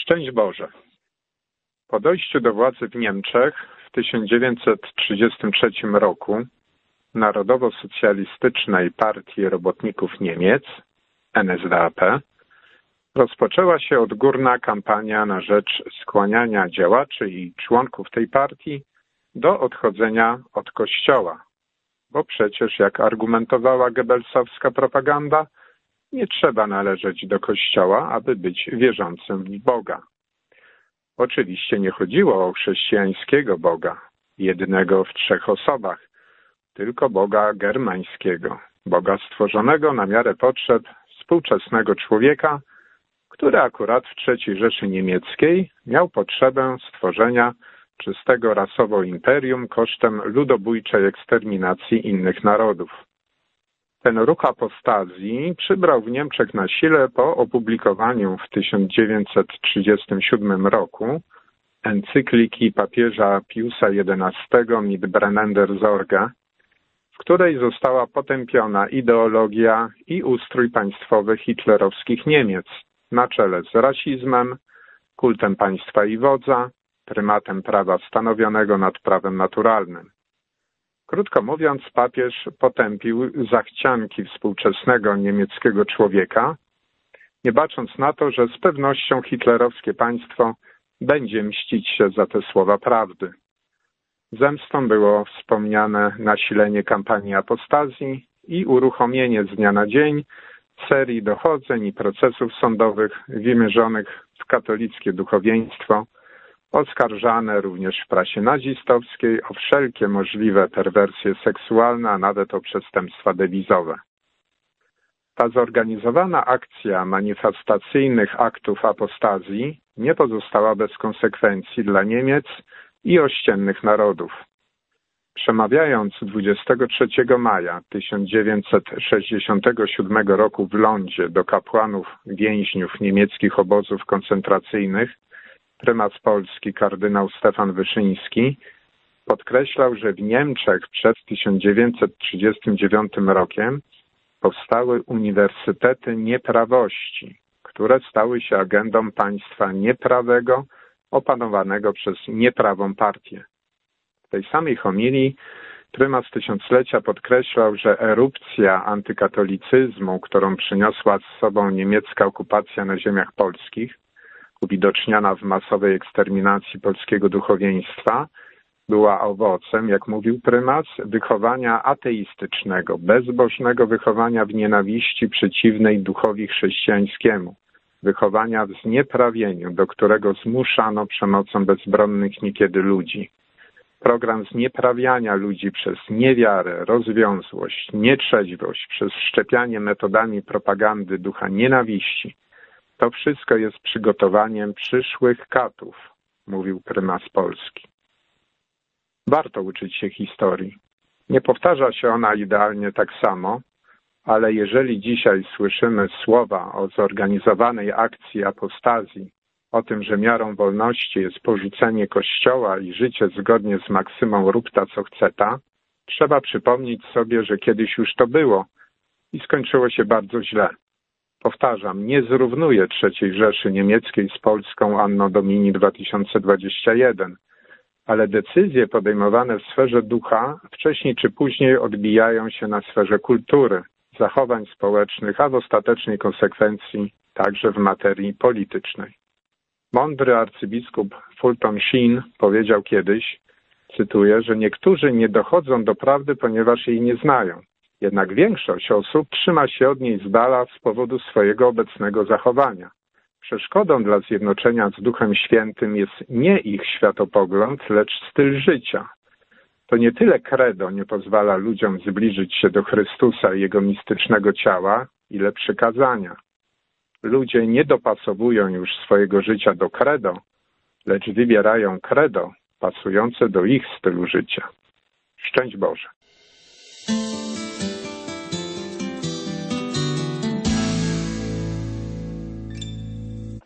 Szczęść Boże. Po dojściu do władzy w Niemczech w 1933 roku Narodowo-Socjalistycznej Partii Robotników Niemiec, NSDAP, rozpoczęła się odgórna kampania na rzecz skłaniania działaczy i członków tej partii do odchodzenia od Kościoła, bo przecież, jak argumentowała goebbelsowska propaganda, nie trzeba należeć do Kościoła, aby być wierzącym w Boga. Oczywiście nie chodziło o chrześcijańskiego Boga, jednego w trzech osobach, tylko Boga germańskiego, Boga stworzonego na miarę potrzeb współczesnego człowieka, który akurat w III Rzeszy Niemieckiej miał potrzebę stworzenia czystego rasowo imperium kosztem ludobójczej eksterminacji innych narodów. Ten ruch apostazji przybrał w Niemczech na sile po opublikowaniu w 1937 roku encykliki papieża Piusa XI Mit brennender Sorge, w której została potępiona ideologia i ustrój państwowy hitlerowskich Niemiec na czele z rasizmem, kultem państwa i wodza, prymatem prawa stanowionego nad prawem naturalnym. Krótko mówiąc, papież potępił zachcianki współczesnego niemieckiego człowieka, nie bacząc na to, że z pewnością hitlerowskie państwo będzie mścić się za te słowa prawdy. Zemstą było wspomniane nasilenie kampanii apostazji i uruchomienie z dnia na dzień serii dochodzeń i procesów sądowych wymierzonych w katolickie duchowieństwo, oskarżane również w prasie nazistowskiej o wszelkie możliwe perwersje seksualne, a nawet o przestępstwa dewizowe. Ta zorganizowana akcja manifestacyjnych aktów apostazji nie pozostała bez konsekwencji dla Niemiec i ościennych narodów. Przemawiając 23 maja 1967 roku w Londzie do kapłanów więźniów niemieckich obozów koncentracyjnych, prymas Polski kardynał Stefan Wyszyński podkreślał, że w Niemczech przed 1939 rokiem powstały uniwersytety nieprawości, które stały się agendą państwa nieprawego opanowanego przez nieprawą partię. W tej samej homilii prymas tysiąclecia podkreślał, że erupcja antykatolicyzmu, którą przyniosła z sobą niemiecka okupacja na ziemiach polskich, uwidoczniana w masowej eksterminacji polskiego duchowieństwa, była owocem, jak mówił prymas, wychowania ateistycznego, bezbożnego wychowania w nienawiści przeciwnej duchowi chrześcijańskiemu, wychowania w znieprawieniu, do którego zmuszano przemocą bezbronnych niekiedy ludzi. Program znieprawiania ludzi przez niewiarę, rozwiązłość, nietrzeźwość, przez szczepianie metodami propagandy ducha nienawiści. To wszystko jest przygotowaniem przyszłych katów, mówił prymas Polski. Warto uczyć się historii. Nie powtarza się ona idealnie tak samo, ale jeżeli dzisiaj słyszymy słowa o zorganizowanej akcji apostazji, o tym, że miarą wolności jest porzucenie Kościoła i życie zgodnie z maksymą rób ta co chce ta, trzeba przypomnieć sobie, że kiedyś już to było i skończyło się bardzo źle. Powtarzam, nie zrównuję III Rzeszy Niemieckiej z Polską Anno Domini 2021, ale decyzje podejmowane w sferze ducha wcześniej czy później odbijają się na sferze kultury, zachowań społecznych, a w ostatecznej konsekwencji także w materii politycznej. Mądry arcybiskup Fulton Sheen powiedział kiedyś, cytuję, że niektórzy nie dochodzą do prawdy, ponieważ jej nie znają. Jednak większość osób trzyma się od niej z dala z powodu swojego obecnego zachowania. Przeszkodą dla zjednoczenia z Duchem Świętym jest nie ich światopogląd, lecz styl życia. To nie tyle credo nie pozwala ludziom zbliżyć się do Chrystusa i Jego mistycznego ciała, ile przykazania. Ludzie nie dopasowują już swojego życia do credo, lecz wybierają credo pasujące do ich stylu życia. Szczęść Boże.